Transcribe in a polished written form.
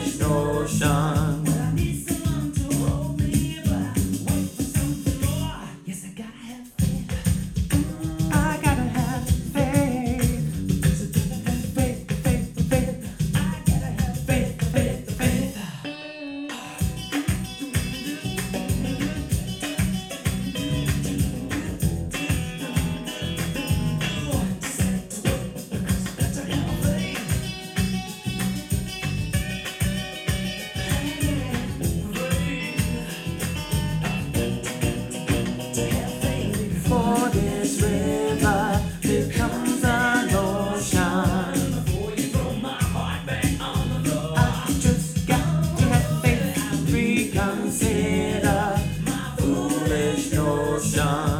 foolish notion. Yes, I gotta have faith. I gotta have faith. Faith, faith, faith. I gotta have faith, faith, faith. For this river becomes an ocean. I just got to have faith. Reconsider my foolish notion.